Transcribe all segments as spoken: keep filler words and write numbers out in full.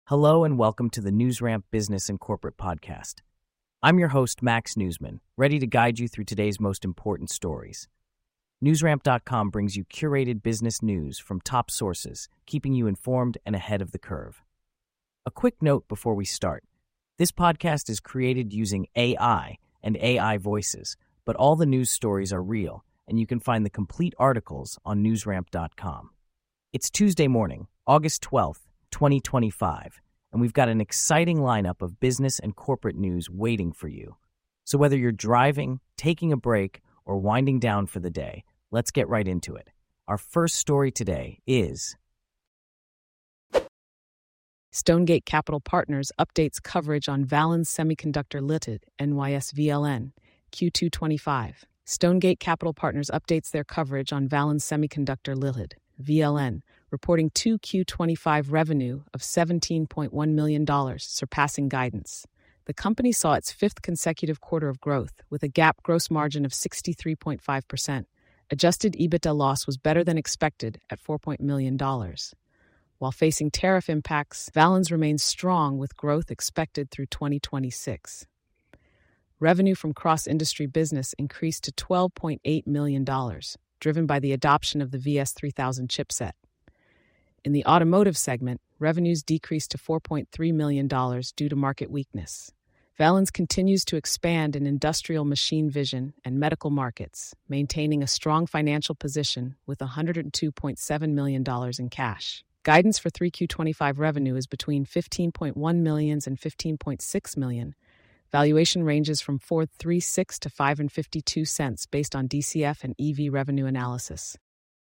Hello and welcome to the NewsRamp Business and Corporate Podcast. I'm your host, Max Newsman, ready to guide you through today's most important stories. NewsRamp dot com brings you curated business news from top sources, keeping you informed and ahead of the curve. A quick note before we start. This podcast is created using A I and A I voices, but all the news stories are real, and you can find the complete articles on NewsRamp dot com. It's Tuesday morning, August twelfth, twenty twenty-five, and we've got an exciting lineup of business and corporate news waiting for you. So whether you're driving, taking a break, or winding down for the day, let's get right into it. Our first story today is Stonegate Capital Partners updates coverage on Valens Semiconductor Limited, N Y S V L N, Q two twenty-five. Stonegate Capital Partners updates their coverage on Valens Semiconductor Limited, V L N, reporting two Q twenty-five revenue of seventeen point one million dollars, surpassing guidance. The company saw its fifth consecutive quarter of growth, with a GAAP gross margin of sixty-three point five percent. Adjusted EBITDA loss was better than expected at four million dollars. While facing tariff impacts, Valens remains strong with growth expected through twenty twenty-six. Revenue from cross-industry business increased to twelve point eight million dollars, driven by the adoption of the V S three thousand chipset. In the automotive segment, revenues decreased to four point three million dollars due to market weakness. Valens continues to expand in industrial machine vision and medical markets, maintaining a strong financial position with one hundred two point seven million dollars in cash. Guidance for three Q twenty-five revenue is between fifteen point one million dollars and fifteen point six million dollars. Valuation ranges from four point three six to five dollars and fifty-two cents based on D C F and E V revenue analysis.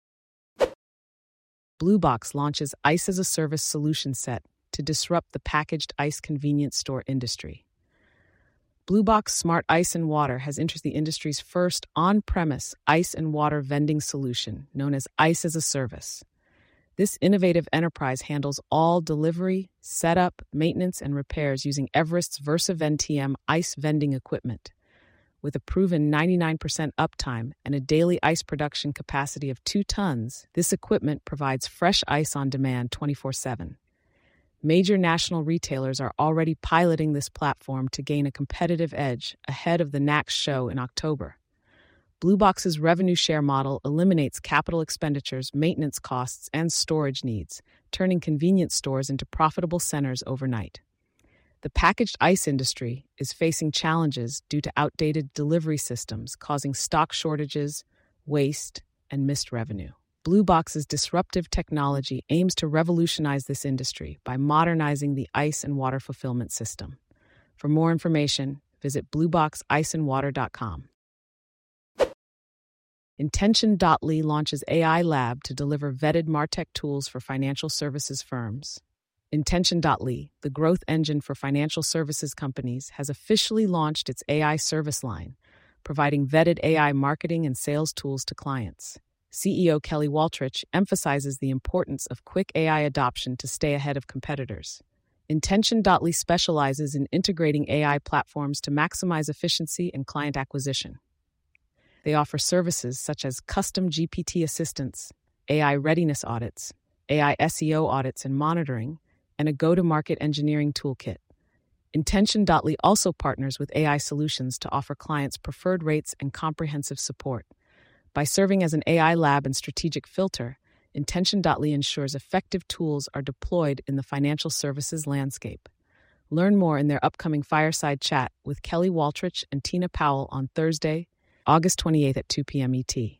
Bluebox launches ICE as a Service solution set to disrupt the packaged ice convenience store industry. Bluebox Smart Ice and Water has entered the industry's first on-premise ice and water vending solution, known as ICE as a Service. This innovative enterprise handles all delivery, setup, maintenance, and repairs using Everest's VersaVenTM ice vending equipment. With a proven ninety-nine percent uptime and a daily ice production capacity of two tons, this equipment provides fresh ice on demand twenty-four seven. Major national retailers are already piloting this platform to gain a competitive edge ahead of the N A C S show in October. Bluebox's revenue share model eliminates capital expenditures, maintenance costs, and storage needs, turning convenience stores into profitable centers overnight. The packaged ice industry is facing challenges due to outdated delivery systems, causing stock shortages, waste, and missed revenue. Bluebox's disruptive technology aims to revolutionize this industry by modernizing the ice and water fulfillment system. For more information, visit blue box ice and water dot com. Intention dot L Y launches A I lab to deliver vetted MarTech tools for financial services firms. Intention dot L Y, the growth engine for financial services companies, has officially launched its A I service line, providing vetted A I marketing and sales tools to clients. C E O Kelly Waltrich emphasizes the importance of quick A I adoption to stay ahead of competitors. Intention dot L Y specializes in integrating A I platforms to maximize efficiency and client acquisition. They offer services such as custom G P T assistance, A I readiness audits, A I S E O audits and monitoring, and a go-to-market engineering toolkit. Intention dot L Y also partners with A I solutions to offer clients preferred rates and comprehensive support. By serving as an A I lab and strategic filter, Intention dot L Y ensures effective tools are deployed in the financial services landscape. Learn more in their upcoming fireside chat with Kelly Waltrich and Tina Powell on Thursday, August twenty-eighth at two p.m. E T.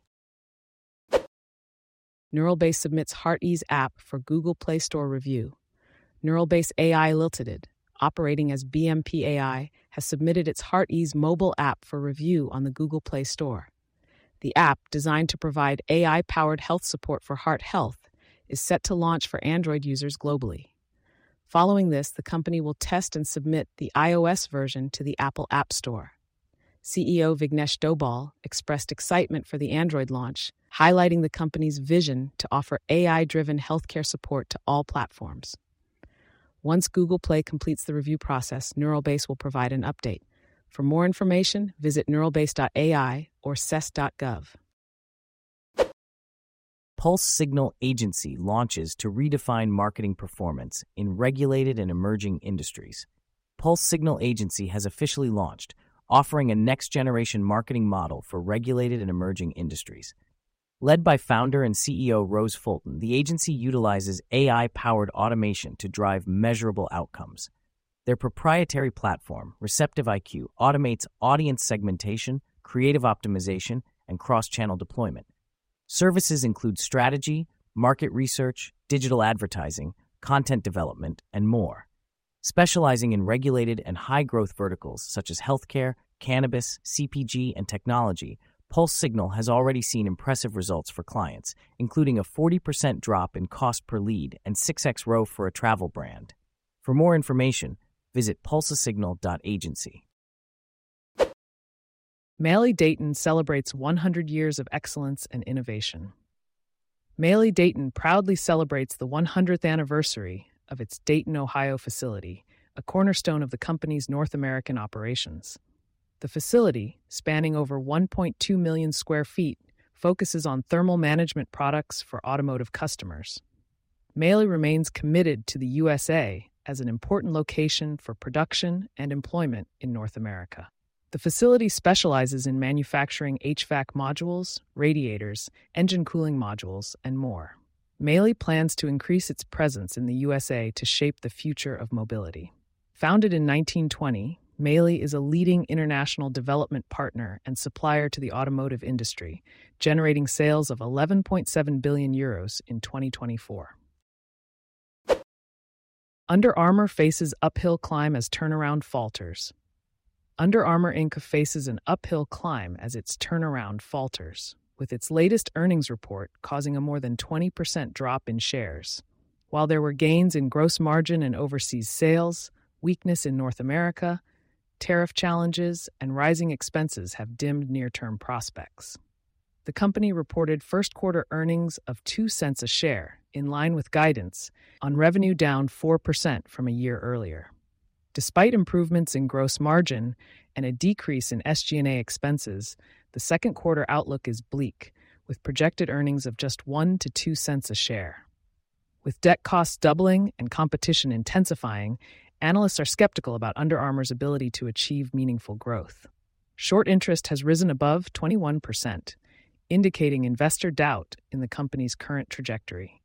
Neuralbase submits HeartEase app for Google Play Store review. Neuralbase A I Limited, operating as B M P A I, has submitted its HeartEase mobile app for review on the Google Play Store. The app, designed to provide A I-powered health support for heart health, is set to launch for Android users globally. Following this, the company will test and submit the iOS version to the Apple App Store. C E O Vignesh Dobal expressed excitement for the Android launch, highlighting the company's vision to offer A I-driven healthcare support to all platforms. Once Google Play completes the review process, Neuralbase will provide an update. For more information, visit neuralbase dot A I or C E S dot gov. Pulse Signal Agency launches to redefine marketing performance in regulated and emerging industries. Pulse Signal Agency has officially launched, offering a next-generation marketing model for regulated and emerging industries. Led by founder and C E O Rose Fulton, the agency utilizes A I-powered automation to drive measurable outcomes. Their proprietary platform, Receptive I Q, automates audience segmentation, creative optimization, and cross-channel deployment. Services include strategy, market research, digital advertising, content development, and more. Specializing in regulated and high-growth verticals such as healthcare, cannabis, C P G, and technology, Pulse Signal has already seen impressive results for clients, including a forty percent drop in cost per lead and six x R O I for a travel brand. For more information, visit pulsesignal dot agency. Maley Dayton celebrates one hundred years of excellence and innovation. Maley Dayton proudly celebrates the one hundredth anniversary of its Dayton, Ohio facility, a cornerstone of the company's North American operations. The facility, spanning over one point two million square feet, focuses on thermal management products for automotive customers. Maley remains committed to the U S A as an important location for production and employment in North America. The facility specializes in manufacturing H V A C modules, radiators, engine cooling modules, and more. Maley plans to increase its presence in the U S A to shape the future of mobility. Founded in nineteen twenty, Maley is a leading international development partner and supplier to the automotive industry, generating sales of eleven point seven billion euros in twenty twenty-four. Under Armour faces uphill climb as turnaround falters. Under Armour Incorporated faces an uphill climb as its turnaround falters, with its latest earnings report causing a more than twenty percent drop in shares. While there were gains in gross margin and overseas sales, weakness in North America, tariff challenges, and rising expenses have dimmed near-term prospects. The company reported first-quarter earnings of two cents a share, in line with guidance, on revenue down four percent from a year earlier. Despite improvements in gross margin and a decrease in S G and A expenses, the second quarter outlook is bleak, with projected earnings of just one to two cents a share. With debt costs doubling and competition intensifying, analysts are skeptical about Under Armour's ability to achieve meaningful growth. Short interest has risen above twenty-one percent, indicating investor doubt in the company's current trajectory.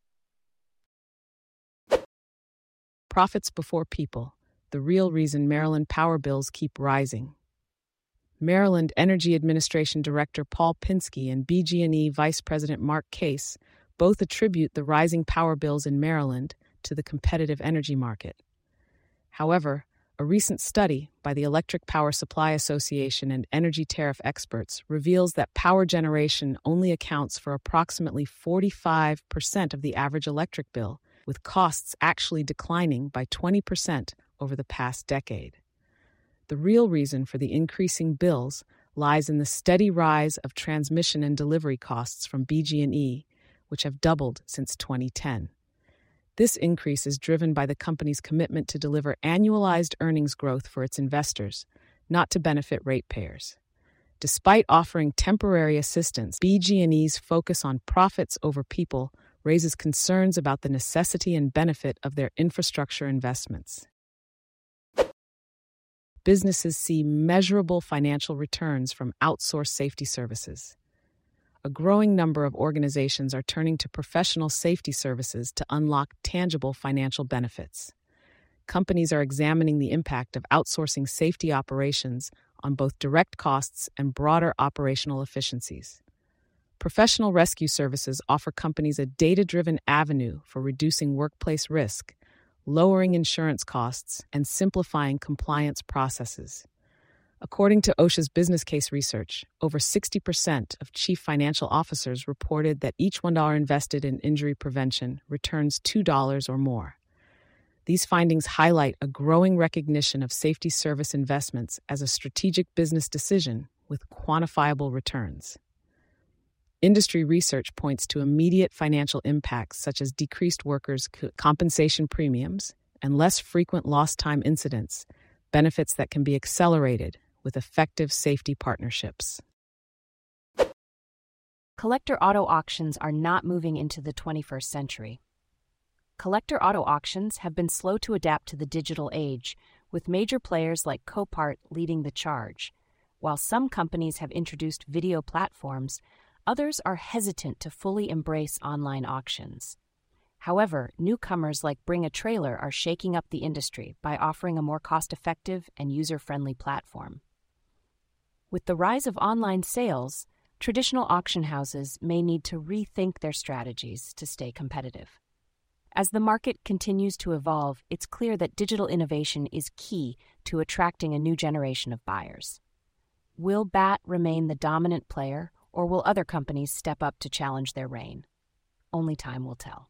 Profits before people. The real reason Maryland power bills keep rising. Maryland Energy Administration Director Paul Pinsky and B G and E Vice President Mark Case both attribute the rising power bills in Maryland to the competitive energy market. However, a recent study by the Electric Power Supply Association and energy tariff experts reveals that power generation only accounts for approximately forty-five percent of the average electric bill, with costs actually declining by twenty percent over the past decade. The real reason for the increasing bills lies in the steady rise of transmission and delivery costs from B G and E, which have doubled since twenty ten. This increase is driven by the company's commitment to deliver annualized earnings growth for its investors, not to benefit ratepayers. Despite offering temporary assistance, B G and E's focus on profits over people raises concerns about the necessity and benefit of their infrastructure investments. Businesses see measurable financial returns from outsourced safety services. A growing number of organizations are turning to professional safety services to unlock tangible financial benefits. Companies are examining the impact of outsourcing safety operations on both direct costs and broader operational efficiencies. Professional rescue services offer companies a data-driven avenue for reducing workplace risk, lowering insurance costs, and simplifying compliance processes. According to OSHA's business case research, over sixty percent of chief financial officers reported that each one dollar invested in injury prevention returns two dollars or more. These findings highlight a growing recognition of safety service investments as a strategic business decision with quantifiable returns. Industry research points to immediate financial impacts such as decreased workers' compensation premiums and less frequent lost time incidents, benefits that can be accelerated with effective safety partnerships. collector auto auctions are not moving into the twenty-first century. Collector auto auctions have been slow to adapt to the digital age, with major players like Copart leading the charge. While some companies have introduced video platforms, others are hesitant to fully embrace online auctions. However, newcomers like Bring a Trailer are shaking up the industry by offering a more cost-effective and user-friendly platform. With the rise of online sales, traditional auction houses may need to rethink their strategies to stay competitive. As the market continues to evolve, it's clear that digital innovation is key to attracting a new generation of buyers. Will B A T remain the dominant player, or will other companies step up to challenge their reign? Only time will tell.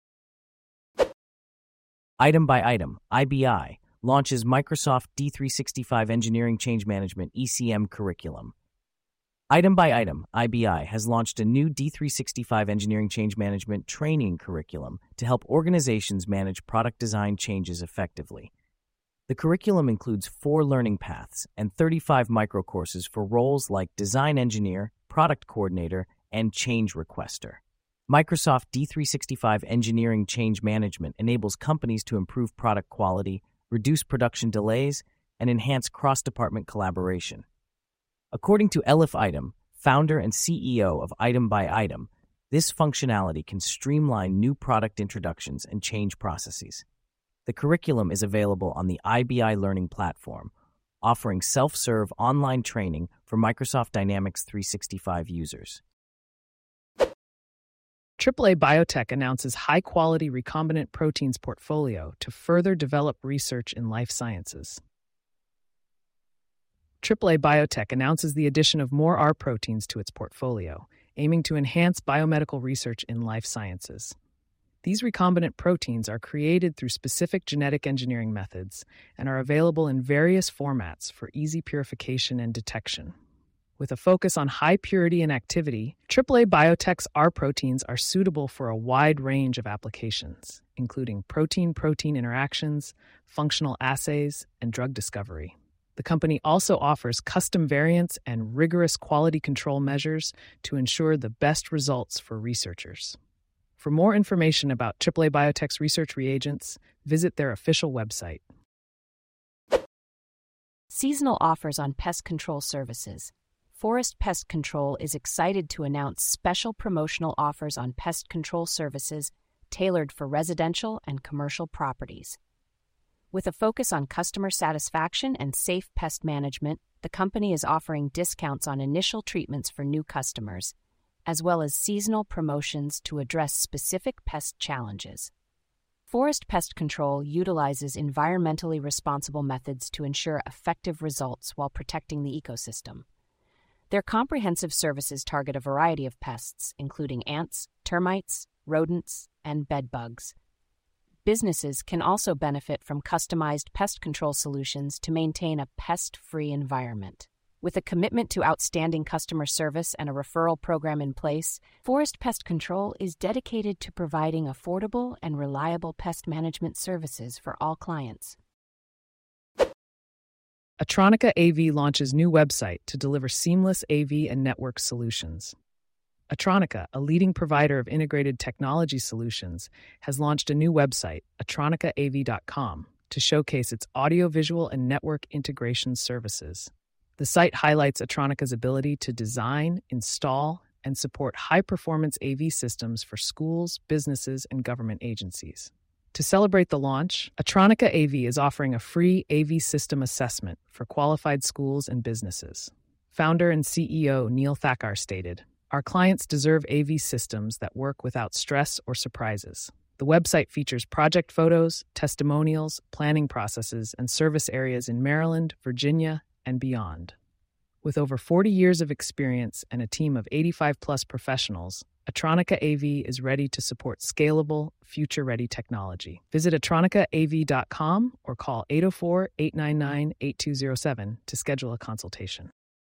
Item by item, I B I launches Microsoft D three sixty-five Engineering Change Management E C M curriculum. Item by item, I B I has launched a new D three sixty-five Engineering Change Management training curriculum to help organizations manage product design changes effectively. The curriculum includes four learning paths and thirty-five microcourses for roles like design engineer, product coordinator, and change requester. Microsoft D three sixty-five Engineering Change Management enables companies to improve product quality, reduce production delays, and enhance cross-department collaboration. According to Elif Item, founder and C E O of Item by Item, this functionality can streamline new product introductions and change processes. The curriculum is available on the I B I Learning platform, offering self-serve online training for Microsoft Dynamics three sixty-five users. triple A Biotech announces high-quality recombinant proteins portfolio to further develop research in life sciences. triple A Biotech announces the addition of more R proteins to its portfolio, aiming to enhance biomedical research in life sciences. These recombinant proteins are created through specific genetic engineering methods and are available in various formats for easy purification and detection. With a focus on high purity and activity, triple A Biotech's R proteins are suitable for a wide range of applications, including protein-protein interactions, functional assays, and drug discovery. The company also offers custom variants and rigorous quality control measures to ensure the best results for researchers. For more information about triple A Biotech's research reagents, visit their official website. Seasonal offers on pest control services. Forest Pest Control is excited to announce special promotional offers on pest control services tailored for residential and commercial properties. With a focus on customer satisfaction and safe pest management, the company is offering discounts on initial treatments for new customers, as well as seasonal promotions to address specific pest challenges. Forest Pest Control utilizes environmentally responsible methods to ensure effective results while protecting the ecosystem. Their comprehensive services target a variety of pests, including ants, termites, rodents, and bedbugs. Businesses can also benefit from customized pest control solutions to maintain a pest-free environment. With a commitment to outstanding customer service and a referral program in place, Forest Pest Control is dedicated to providing affordable and reliable pest management services for all clients. Atronica A V launches new website to deliver seamless A V and network solutions. Atronica, a leading provider of integrated technology solutions, has launched a new website, atronica a v dot com, to showcase its audiovisual and network integration services. The site highlights Atronica's ability to design, install, and support high-performance A V systems for schools, businesses, and government agencies. To celebrate the launch, Atronica A V is offering a free A V system assessment for qualified schools and businesses. Founder and C E O Neil Thakkar stated, "Our clients deserve A V systems that work without stress or surprises." The website features project photos, testimonials, planning processes, and service areas in Maryland, Virginia, and beyond. With over forty years of experience and a team of eighty-five plus professionals, Atronica A V is ready to support scalable, future-ready technology. Visit atronica a v dot com or call eight oh four, eight nine nine, eight two oh seven to schedule a consultation.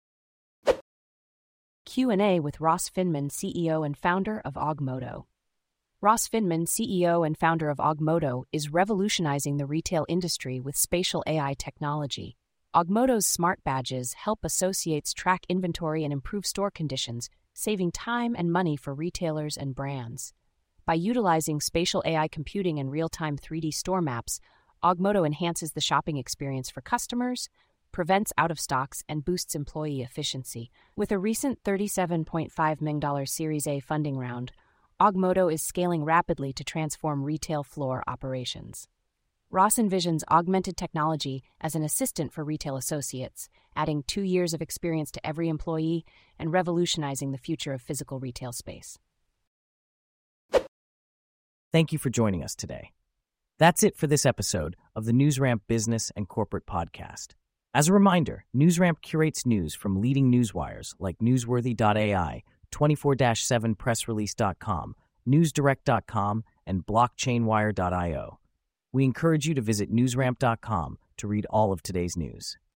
Q and A with Ross Finman, C E O and founder of Augmoto. Ross Finman, C E O and founder of Augmoto, is revolutionizing the retail industry with spatial A I technology. Augmoto's smart badges help associates track inventory and improve store conditions, saving time and money for retailers and brands. By utilizing spatial A I computing and real-time three D store maps, Augmoto enhances the shopping experience for customers, prevents out-of-stocks, and boosts employee efficiency. With a recent thirty-seven point five million dollars Series A funding round, Augmoto is scaling rapidly to transform retail floor operations. Ross envisions augmented technology as an assistant for retail associates, adding two years of experience to every employee and revolutionizing the future of physical retail space. Thank you for joining us today. That's it for this episode of the NewsRamp Business and Corporate Podcast. As a reminder, NewsRamp curates news from leading newswires like Newsworthy dot A I, twenty-four seven press release dot com, newsdirect dot com, and blockchain wire dot io. We encourage you to visit newsramp dot com to read all of today's news.